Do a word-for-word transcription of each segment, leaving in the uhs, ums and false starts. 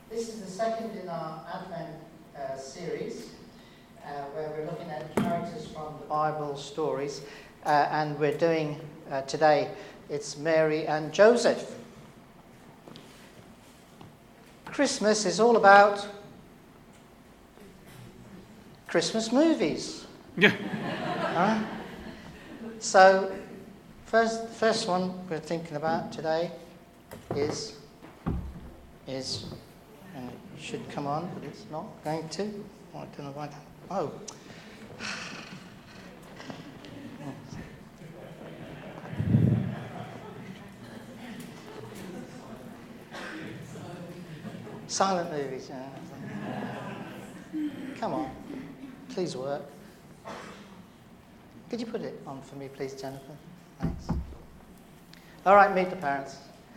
This is the second in our Advent uh, series, uh, where we're looking at characters from the Bible stories, uh, and we're doing uh, today, it's Mary and Joseph. Christmas is all about Christmas movies. Yeah. Huh? So, first, first one we're thinking about today is is. And it should come on, but it's not going to. Oh, I don't know why. That, oh. Silent movies. Yeah. Come on. Please work. Could you put it on for me, please, Jennifer? Thanks. All right, meet the parents.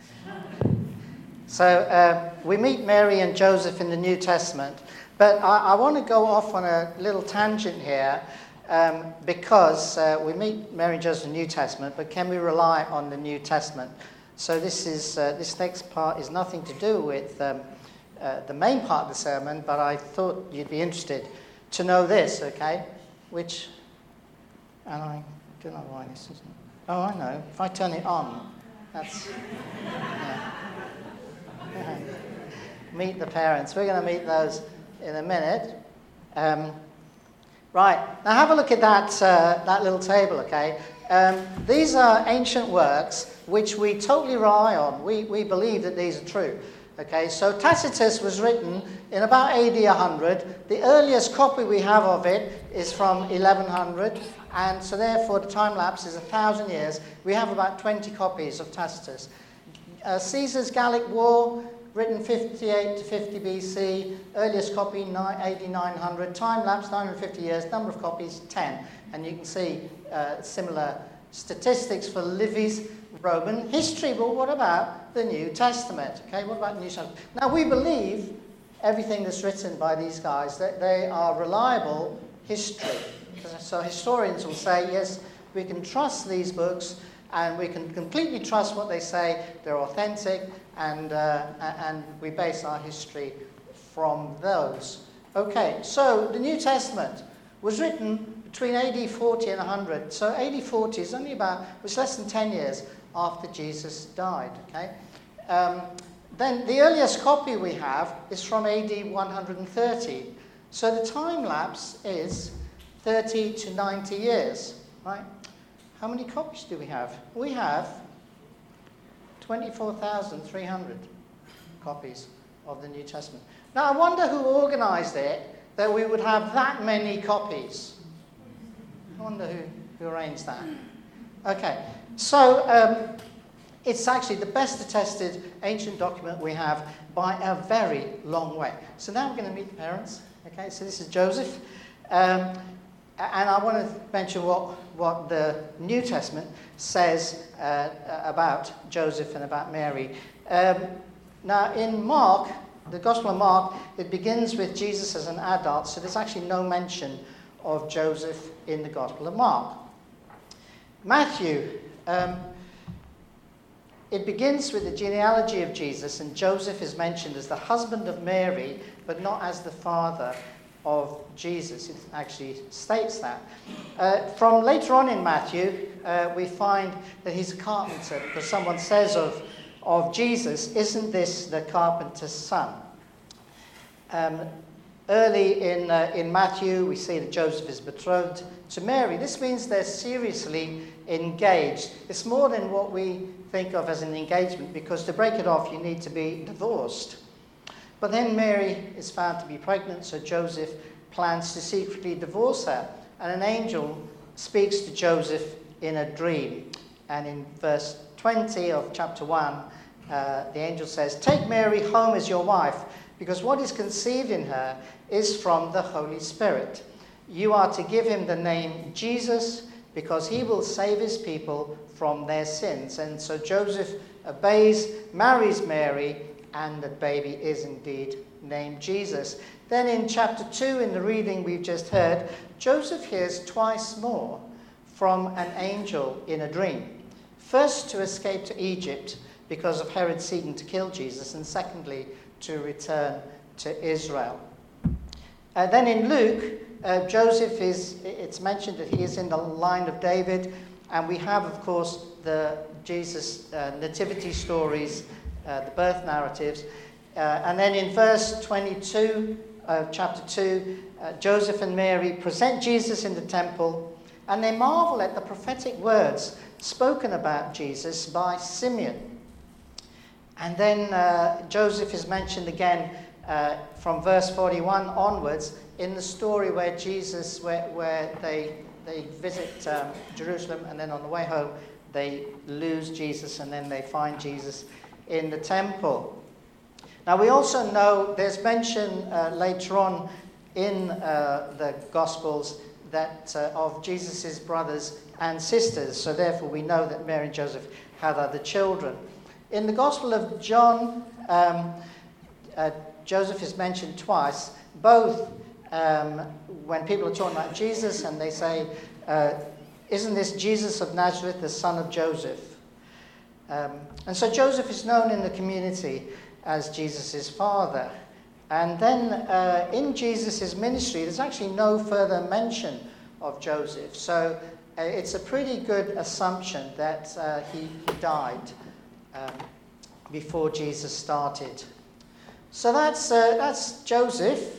So uh, we meet Mary and Joseph in the New Testament, but I, I want to go off on a little tangent here um, because uh, we meet Mary and Joseph in the New Testament, but can we rely on the New Testament? So this is uh, this next part is nothing to do with um, uh, the main part of the sermon, but I thought you'd be interested to know this, okay? Which, and I don't know why this isn't. Oh, I know. If I turn it on, that's. Yeah. Meet the parents. We're going to meet those in a minute. Um, right. Now have a look at that uh, that little table, okay? Um, these are ancient works which we totally rely on. We, we believe that these are true. Okay, so Tacitus was written in about A D one hundred. The earliest copy we have of it is from eleven hundred, and so therefore the time lapse is one thousand years. We have about twenty copies of Tacitus. Uh, Caesar's Gallic War, written fifty-eight to fifty B C, earliest copy A D nine hundred, time lapse nine hundred fifty years, number of copies ten. And you can see uh, similar statistics for Livy's Roman history. But what about the New Testament? Okay, what about the New Testament? Now we believe everything that's written by these guys, that they are reliable history. So historians will say, yes, we can trust these books, and we can completely trust what they say. They're authentic, and uh, and we base our history from those. Okay, so the New Testament was written between A D forty and one hundred. So A D forty is only about, was less than ten years after Jesus died. Okay, um, then the earliest copy we have is from A D one hundred thirty. So the time lapse is thirty to ninety years, right? How many copies do we have? We have twenty-four thousand three hundred copies of the New Testament. Now, I wonder who organized it that we would have that many copies. I wonder who, who arranged that. Okay, so um, it's actually the best attested ancient document we have by a very long way. So now we're going to meet the parents. Okay, so this is Joseph. Um, And I want to mention what, what the New Testament says uh, about Joseph and about Mary. Um, now, in Mark, the Gospel of Mark, it begins with Jesus as an adult, so there's actually no mention of Joseph in the Gospel of Mark. Matthew, um, it begins with the genealogy of Jesus, and Joseph is mentioned as the husband of Mary, but not as the father of Jesus. It actually states that. Uh, from later on in Matthew, uh, we find that he's a carpenter, because someone says of, of Jesus, isn't this the carpenter's son? Um, early in, uh, in Matthew, we see that Joseph is betrothed to Mary. This means they're seriously engaged. It's more than what we think of as an engagement, because to break it off, you need to be divorced. But then Mary is found to be pregnant, so Joseph plans to secretly divorce her. And an angel speaks to Joseph in a dream. And in verse twenty of chapter one, uh, the angel says, "Take Mary home as your wife, because what is conceived in her is from the Holy Spirit. You are to give him the name Jesus, because he will save his people from their sins." And so Joseph obeys, marries Mary, and the baby is indeed named Jesus. Then in chapter two, in the reading we've just heard, Joseph hears twice more from an angel in a dream. First to escape to Egypt, because of Herod seeking to kill Jesus, and secondly, to return to Israel. Uh, then in Luke, uh, Joseph is, it's mentioned that he is in the line of David, and we have, of course, the Jesus uh, nativity stories, uh, the birth narratives. Uh, and then in verse twenty-two of chapter two, uh, Joseph and Mary present Jesus in the temple, and they marvel at the prophetic words spoken about Jesus by Simeon. And then uh, Joseph is mentioned again uh, from verse forty-one onwards in the story where Jesus, where, where they, they visit um, Jerusalem, and then on the way home they lose Jesus, and then they find Jesus in the temple. Now we also know there's mention uh, later on in uh, the Gospels that uh, of Jesus' brothers and sisters, so therefore we know that Mary and Joseph had other children. In the Gospel of John, um, uh, Joseph is mentioned twice, both um, when people are talking about Jesus and they say, uh, isn't this Jesus of Nazareth, the son of Joseph? Um, and so Joseph is known in the community as Jesus' father. And then uh, in Jesus' ministry, there's actually no further mention of Joseph. So uh, it's a pretty good assumption that uh, he, he died um, before Jesus started. So that's, uh, that's Joseph.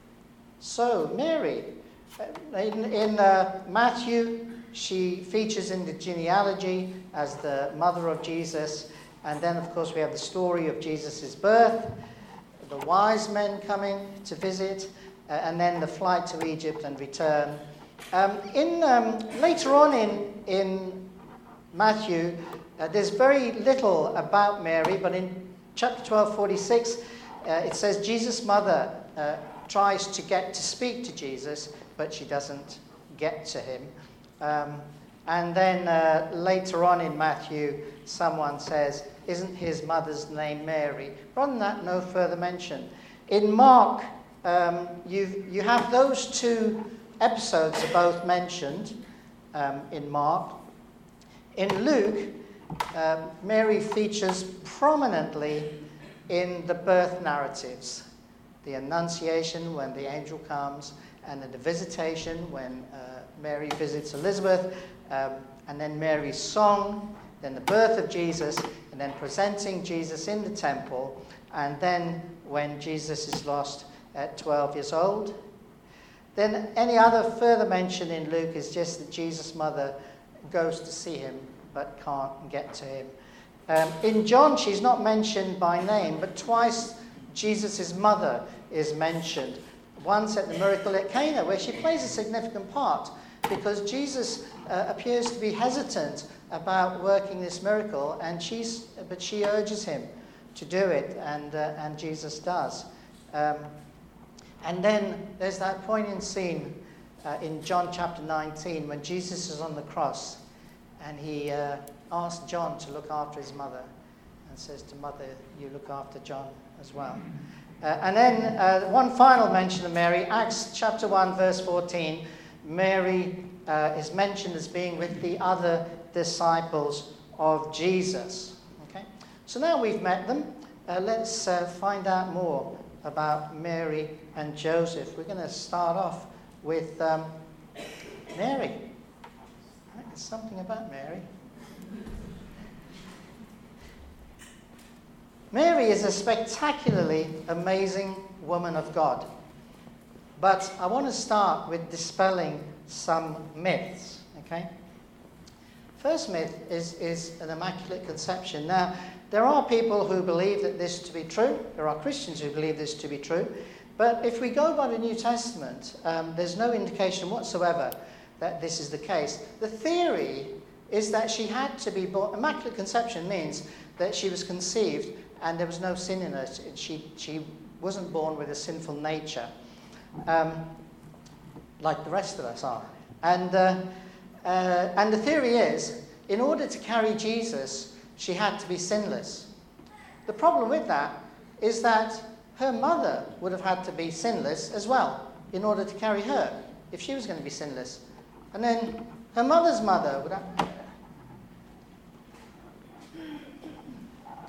So Mary, in, in uh, Matthew, she features in the genealogy as the mother of Jesus. And then, of course, we have the story of Jesus' birth, the wise men coming to visit, uh, and then the flight to Egypt and return. Um, in um, later on in, in Matthew, uh, there's very little about Mary, but in chapter twelve forty-six, uh, it says Jesus' mother uh, tries to get to speak to Jesus, but she doesn't get to him. Um, and then uh, later on in Matthew, someone says, isn't his mother's name Mary? Rather than that, no further mention. In Mark, um, you you have those two episodes are both mentioned um, in Mark. In Luke, uh, Mary features prominently in the birth narratives. The Annunciation, when the angel comes, and then the Visitation, when uh, Mary visits Elizabeth, um, and then Mary's song, then the birth of Jesus, and then presenting Jesus in the temple, and then when Jesus is lost at twelve years old. Then any other further mention in Luke is just that Jesus' mother goes to see him but can't get to him. Um, in John, she's not mentioned by name, but twice Jesus' mother is mentioned. Once at the miracle at Cana, where she plays a significant part, because Jesus uh, appears to be hesitant about working this miracle, and she's, but she urges him to do it, and uh, and Jesus does. Um, and then there's that poignant scene uh, in John chapter nineteen when Jesus is on the cross, and he uh, asks John to look after his mother, and says to Mother, you look after John as well. Uh, and then uh, one final mention of Mary, Acts chapter one, verse fourteen. Mary uh, is mentioned as being with the other disciples of Jesus. Okay, so now we've met them. Uh, let's uh, find out more about Mary and Joseph. We're going to start off with um, Mary. Right, there's something about Mary. Mary is a spectacularly amazing woman of God. But I want to start with dispelling some myths, okay? First myth is, is an Immaculate Conception. Now, there are people who believe that this to be true. There are Christians who believe this to be true. But if we go by the New Testament, um, there's no indication whatsoever that this is the case. The theory is that she had to be born. Immaculate Conception means that she was conceived and there was no sin in her. She, she wasn't born with a sinful nature, um, like the rest of us are. And, uh, uh, and the theory is, in order to carry Jesus, she had to be sinless. The problem with that is that her mother would have had to be sinless as well in order to carry her, if she was going to be sinless. And then her mother's mother would have...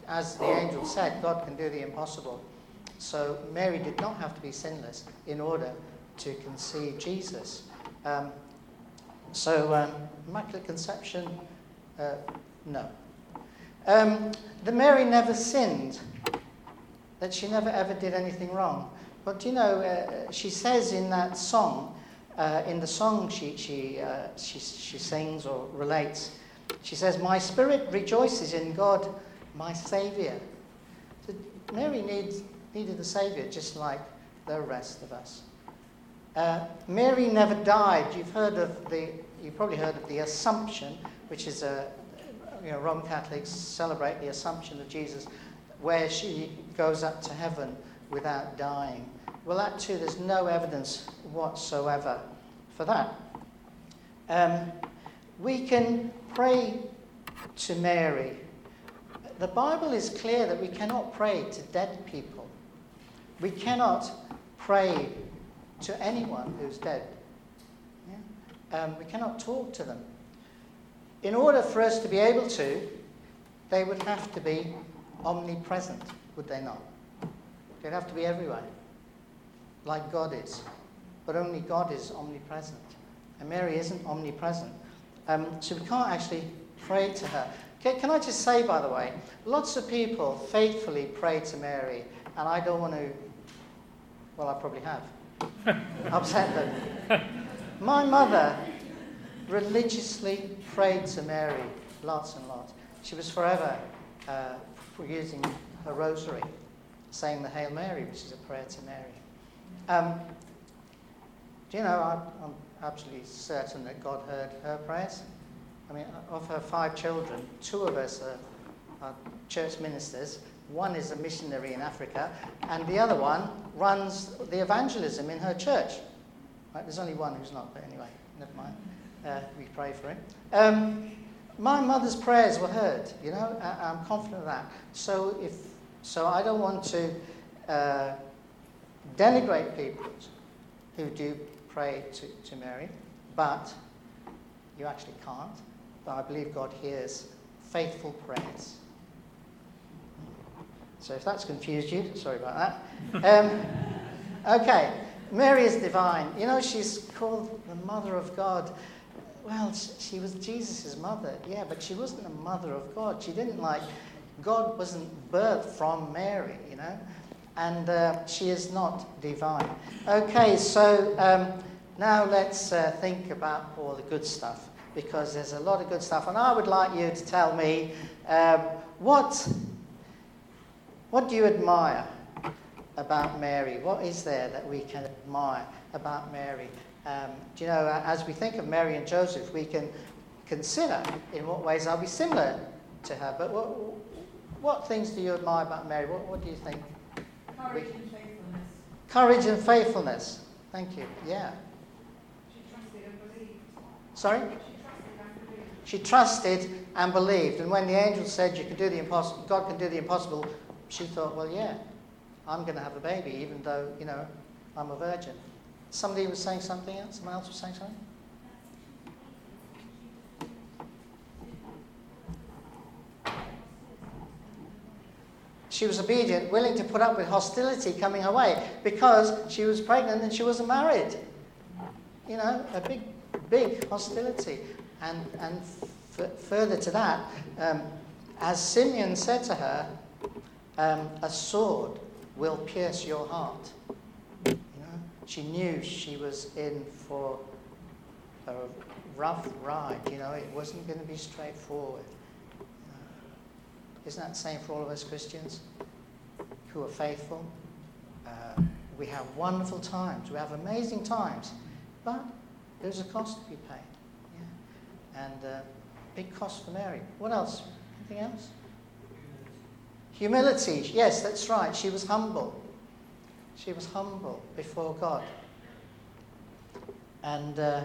as the angel said, God can do the impossible. So Mary did not have to be sinless in order to conceive Jesus. Um, so um, Immaculate Conception, uh, no. Um, the Mary never sinned, that she never ever did anything wrong. But you know, uh, she says in that song, uh, in the song she she, uh, she she sings or relates, she says, "My spirit rejoices in God, my Saviour." So Mary needs, needed a Saviour just like the rest of us. Uh, Mary never died. You've heard of the, you've probably heard of the Assumption, which is a, you know, Roman Catholics celebrate the Assumption of Jesus, where she goes up to heaven without dying. Well, that too, there's no evidence whatsoever for that. Um, we can pray to Mary. The Bible is clear that we cannot pray to dead people. We cannot pray to anyone who's dead. Yeah? Um, we cannot talk to them. In order for us to be able to, they would have to be omnipresent, would they not? They'd have to be everywhere, like God is. But only God is omnipresent. And Mary isn't omnipresent. Um, so we can't actually pray to her. Can, can I just say, by the way, lots of people faithfully pray to Mary, and I don't want to, well, I probably have, upset them. My mother religiously prayed to Mary lots and lots. She was forever uh, using her rosary, saying the Hail Mary, which is a prayer to Mary. Um, do you know, I, I'm absolutely certain that God heard her prayers. I mean, of her five children, two of us are, are church ministers. One is a missionary in Africa, and the other one runs the evangelism in her church. Right, there's only one who's not, but anyway, never mind. Uh, we pray for him. Um, my mother's prayers were heard, you know, I, I'm confident of that. So if so, I don't want to uh, denigrate people who do pray to, to Mary, but you actually can't. But I believe God hears faithful prayers. So if that's confused you, sorry about that. Um, okay, Mary is divine. You know, she's called the Mother of God. Well, she was Jesus' mother, yeah, but she wasn't the Mother of God. She didn't like, God wasn't birthed from Mary, you know, and uh, she is not divine. Okay, so um, now let's uh, think about all the good stuff, because there's a lot of good stuff, and I would like you to tell me um, what, what do you admire about Mary? What is there that we can admire about Mary? Um, do you know, as we think of Mary and Joseph, we can consider in what ways are we similar to her. But what, what things do you admire about Mary? What, what do you think? Courage we, and faithfulness. Courage and faithfulness. Thank you. Yeah. She trusted and believed. Sorry? She trusted and believed. And when the angel said, "You can do the impossible, God can do the impossible," she thought, well, yeah, I'm going to have a baby, even though, you know, I'm a virgin. Somebody was saying something else? Someone else was saying something? She was obedient, willing to put up with hostility coming her way because she was pregnant and she wasn't married. You know, a big, big hostility. And, and f- further to that, um, as Simeon said to her, um, a sword will pierce your heart. She knew she was in for a rough ride, you know, it wasn't going to be straightforward. Uh, isn't that the same for all of us Christians who are faithful? Uh, we have wonderful times, we have amazing times, but there's a cost to be paid. Yeah. And uh, big cost for Mary. What else? Anything else? Humility. Yes, that's right. She was humble. She was humble before God. And uh,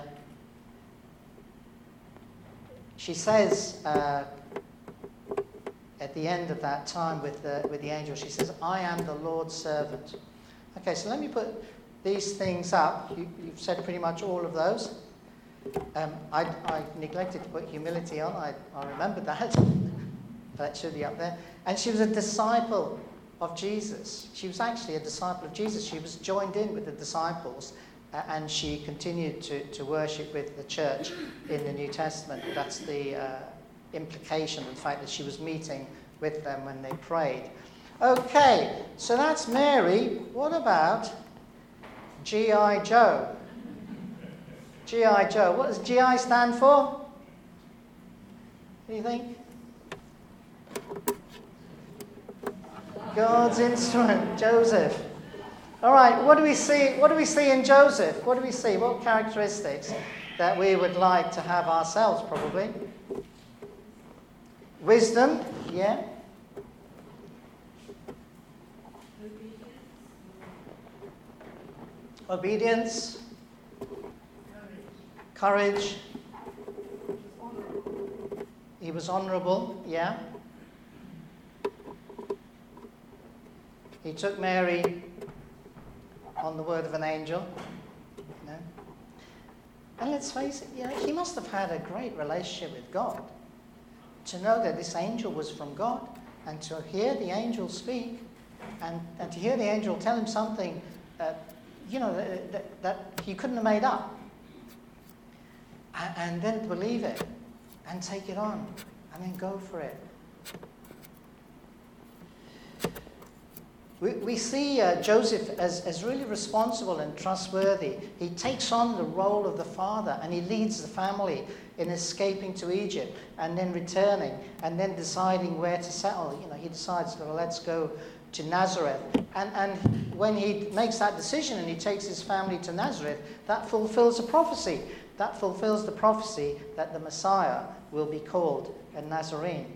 she says uh, at the end of that time with the, with the angel, she says, "I am the Lord's servant." Okay, so let me put these things up. You, you've said pretty much all of those. Um, I, I neglected to put humility on. I, I remembered that. That should be up there. And she was a disciple of Jesus. She was actually a disciple of Jesus. She was joined in with the disciples, uh, and she continued to, to worship with the church in the New Testament. That's the uh, implication of the fact that she was meeting with them when they prayed. Okay, so that's Mary. What about G I Joe? G I Joe. What does G I stand for? What do you think? God's instrument, Joseph. All right, what do we see? What do we see in Joseph? What do we see? What characteristics that we would like to have ourselves, probably? Wisdom, yeah. Obedience. Courage. He was honourable, yeah. He took Mary on the word of an angel. You know. And let's face it, you know, he must have had a great relationship with God. To know that this angel was from God, and to hear the angel speak, and, and to hear the angel tell him something, uh, you know, that, that, that he couldn't have made up. And, and then believe it, and take it on, and then go for it. We, we see uh, Joseph as, as really responsible and trustworthy. He takes on the role of the father, and he leads the family in escaping to Egypt and then returning and then deciding where to settle. You know, he decides, well, let's go to Nazareth. And, and when he makes that decision and he takes his family to Nazareth, that fulfills a prophecy. That fulfills the prophecy that the Messiah will be called a Nazarene.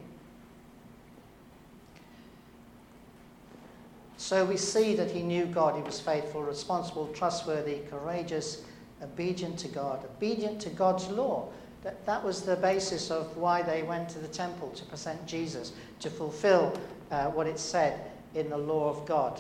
So we see that he knew God. He was faithful, responsible, trustworthy, courageous, obedient to God, obedient to God's law. That, that was the basis of why they went to the temple to present Jesus, to fulfill uh, what it said in the law of God.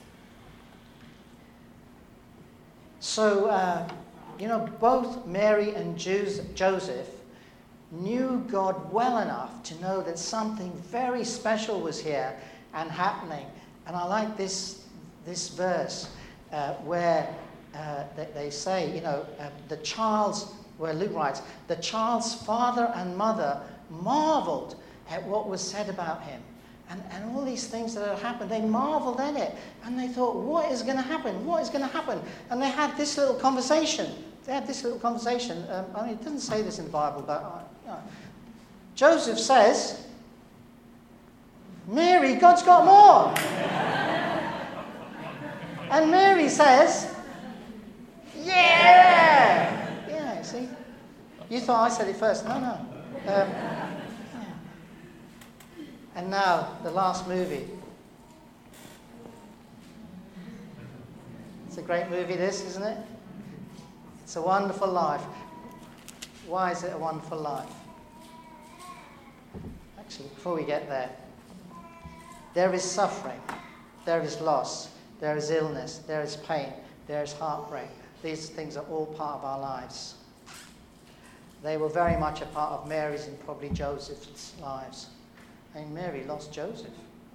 So, uh, you know, both Mary and Joseph knew God well enough to know that something very special was here and happening. And I like this this verse uh, where uh, they, they say, you know, uh, the child's, where Luke writes, the child's father and mother marveled at what was said about him. And, and all these things that had happened, they marveled at it. And they thought, what is going to happen? What is going to happen? And they had this little conversation. They had this little conversation. Um, I mean, it doesn't say this in the Bible, but uh, you know. Joseph says, Mary, God's got more. And Mary says, yeah. Yeah, see? You thought I said it first. No, no. Um, yeah. And now, the last movie. It's a great movie, this, isn't it? It's a Wonderful Life. Why is it a wonderful life? Actually, before we get there, there is suffering, there is loss, there is illness, there is pain, there is heartbreak. These things are all part of our lives. They were very much a part of Mary's and probably Joseph's lives. I mean, Mary lost Joseph.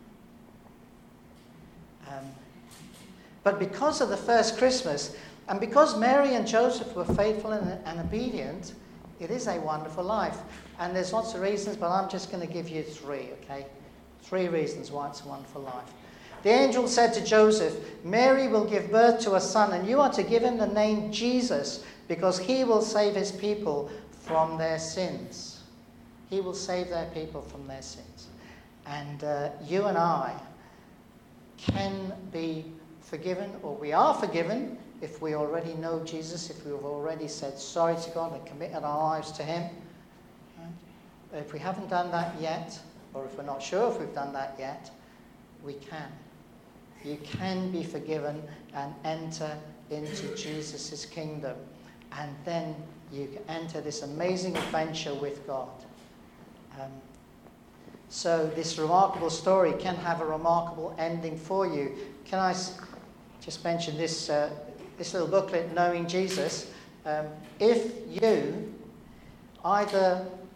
Um, but because of the first Christmas, and because Mary and Joseph were faithful and, and obedient, it is a wonderful life. And there's lots of reasons, but I'm just going to give you three, okay? Three reasons why it's a wonderful life. The angel said to Joseph, Mary will give birth to a son, and you are to give him the name Jesus, because he will save his people from their sins. He will save their people from their sins. And uh, you and I can be forgiven, or we are forgiven, if we already know Jesus, if we've already said sorry to God and committed our lives to him. Right? If we haven't done that yet, or if we're not sure if we've done that yet, we can. You can be forgiven and enter into Jesus' kingdom. And then you can enter this amazing adventure with God. Um, so this remarkable story can have a remarkable ending for you. Can I s- just mention this, uh, this little booklet, Knowing Jesus? Um, if you either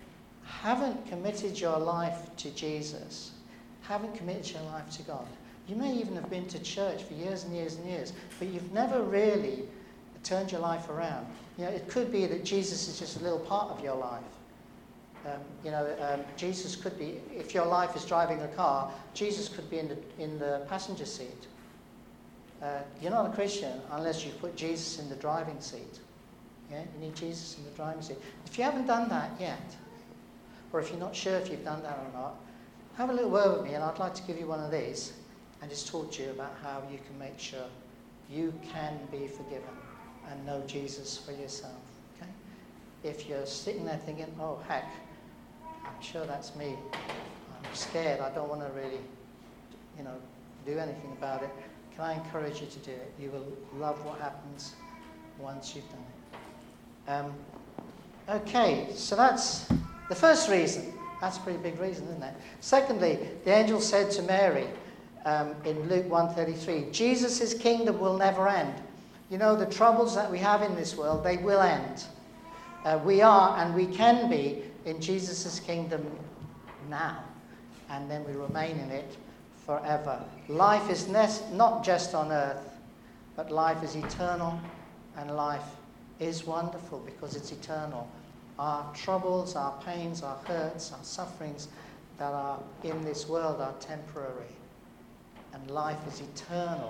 haven't committed your life to Jesus, haven't committed your life to God. You may even have been to church for years and years and years, but you've never really turned your life around. You know, it could be that Jesus is just a little part of your life. Um, you know, um, Jesus could be, if your life is driving a car, Jesus could be in the, in the passenger seat. Uh, you're not a Christian unless you put Jesus in the driving seat. Yeah, you need Jesus in the driving seat. If you haven't done that yet, or if you're not sure if you've done that or not, have a little word with me, and I'd like to give you one of these and just talk to you about how you can make sure you can be forgiven and know Jesus for yourself. Okay? If you're sitting there thinking, oh heck, I'm sure that's me. I'm scared. I don't want to really, you know, do anything about it. Can I encourage you to do it? You will love what happens once you've done it. Um, okay, so that's the first reason. That's a pretty big reason, isn't it? Secondly, the angel said to Mary um, in Luke one thirty-three, Jesus' kingdom will never end. You know, the troubles that we have in this world, they will end. Uh, we are and we can be in Jesus' kingdom now, and then we remain in it forever. Life is ne- not just on earth, but life is eternal, and life is wonderful because it's eternal. Our troubles, our pains, our hurts, our sufferings that are in this world are temporary, and life is eternal.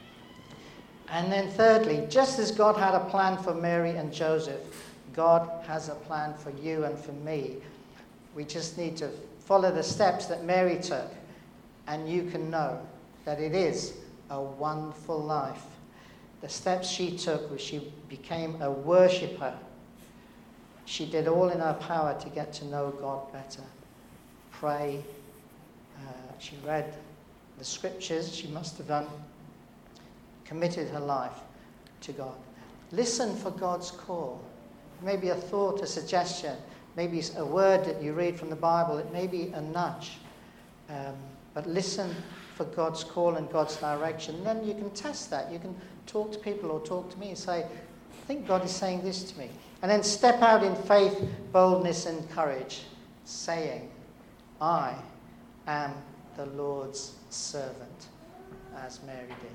And then thirdly, just as God had a plan for Mary and Joseph, God has a plan for you and for me. We just need to follow the steps that Mary took, and you can know that it is a wonderful life. The steps she took was she became a worshipper. She did all in her power to get to know God better. Pray. Uh, she read the scriptures, she must have done. Committed her life to God. Listen for God's call. Maybe a thought, a suggestion, maybe a word that you read from the Bible. It may be a nudge. Um, but listen for God's call and God's direction. And then you can test that. You can talk to people or talk to me and say, I think God is saying this to me. And then step out in faith, boldness, and courage, saying, I am the Lord's servant, as Mary did.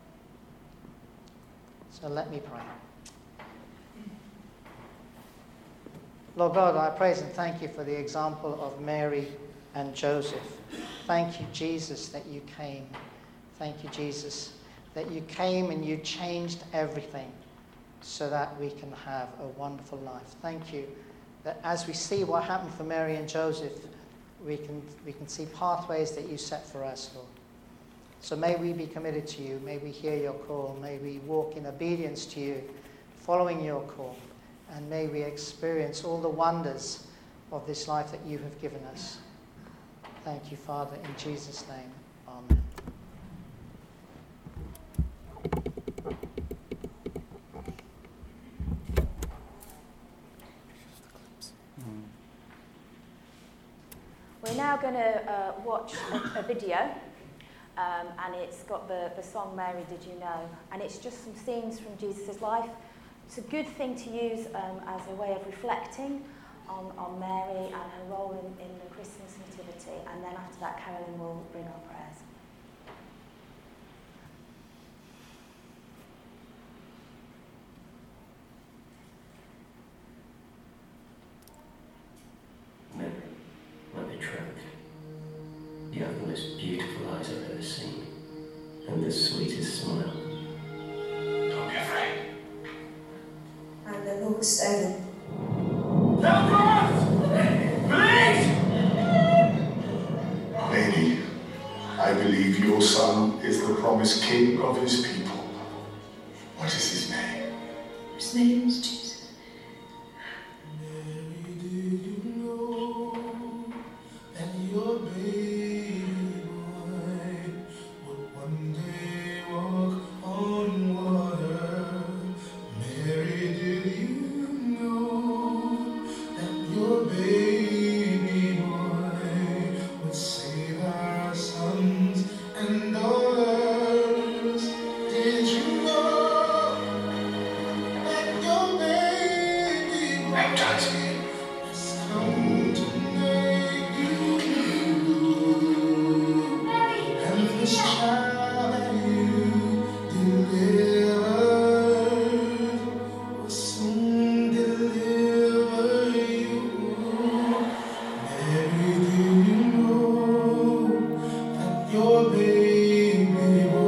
So let me pray. Lord God, I praise and thank you for the example of Mary and Joseph. Thank you, Jesus, that you came. Thank you, Jesus, that you came and you changed everything so that we can have a wonderful life. Thank you that as we see what happened for Mary and Joseph, we can, we can see pathways that you set for us, Lord. So may we be committed to you. May we hear your call. May we walk in obedience to you, following your call. And may we experience all the wonders of this life that you have given us. Thank you, Father, in Jesus' name. Amen. We're now going to uh, watch a, a video. Um, and it's got the, the song Mary Did You Know, and it's just some scenes from Jesus' life. It's a good thing to use um, as a way of reflecting on, on Mary and her role in, in the Christmas nativity, and then after that Carolyn will bring our prayers. Mary, my betrothed, you have the most beautiful eyes I've ever seen, and the sweetest smile. Don't be afraid. I'm the Lord's servant. Help us! Please! Lady, I believe your son is the promised king of his people. What is his name? His name is Jesus. Did you know that your baby child that you delivered will soon deliver you. Mary, do you know that your baby boy